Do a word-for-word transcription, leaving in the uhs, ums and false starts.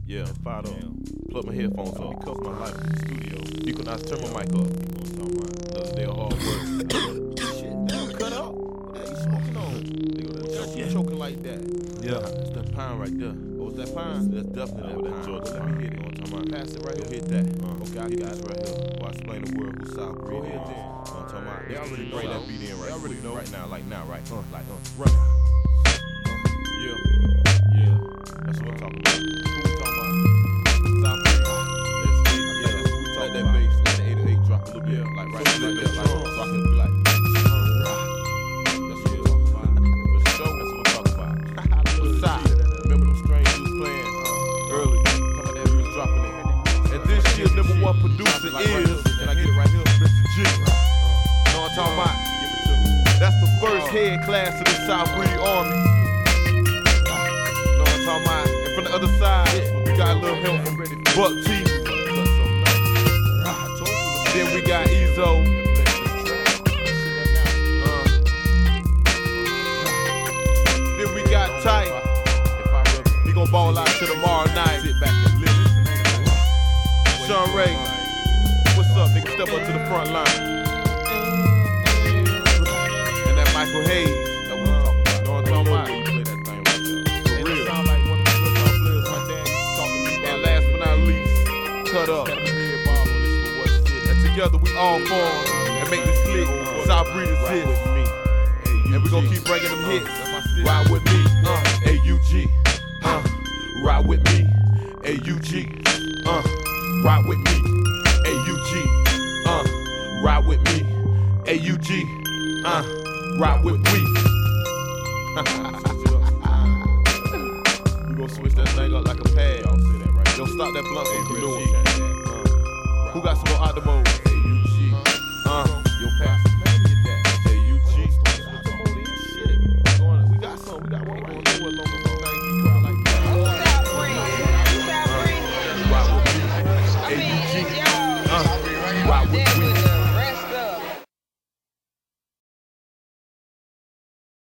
Yeah, fired up. Plug my headphones up. It cuffed my life in the studio. Equinox, turn my mic up. Another day of hard work. Shit, damn, cut out. What you smoking on? You choking like that. Yeah, that's that pine right there. Oh, it's that pine? That's definitely that pine. Georgia, let me hit it. Pass it right here. Hit that. Uh, okay, I got it right here. Well, I explain the word who's South Breed. Go ahead then. I'm talking about. They already know. Bring that beat in right. They already know. Right now, like now, right? Uh, like uh, right now. Yeah, yeah. That's what I'm talking about. Who we talking about? South Breed. That's it. Yeah, that's what we talking about. That bass, let the eight oh eight drop a little bit, like right there, like that, like so I can be like. That's what we talking about. For sure, that's what I'm talking about. What's up? Remember them strings we was playing early? Dropping it. And this year's number one producer like is, right and I get it right here, Mister G. Uh, know what I'm talking about? Give it to me. That's the first uh, head class of the South Breed Army. Know what I'm talking about? And from the other side, we got a little help from Buck T. Then we got Ezo. Uh, then we got Tight. He gon' ball out till tomorrow night. Sit back and listen. Sean Ray, what's up, nigga? Step up to the front line. And that Michael Hayes, that what I'm talking about. Know what I'm talking about? You play that thing right there. For real. Sound like one of the football players my dad talking to me. And last but not least, Cut Up. And together we all form and make this click. South Breeders hits. And we gon' keep bringing them hits. Ride with me, uh, A U G. Uh, ride with me, A U G. Uh. Ride with me, A U G, uh, ride with me, A U G, uh, ride with we. We gon' switch that thing up like a pad. Y'all see that right? Yo, stop that blunt from doing. Uh, who got some more out the mode? A U G, uh, yo, pass it, man, get that. A U G, we got some, we got one going to do it longer than thing. He cry like that. Ride with me. A U G, uh, ride with me.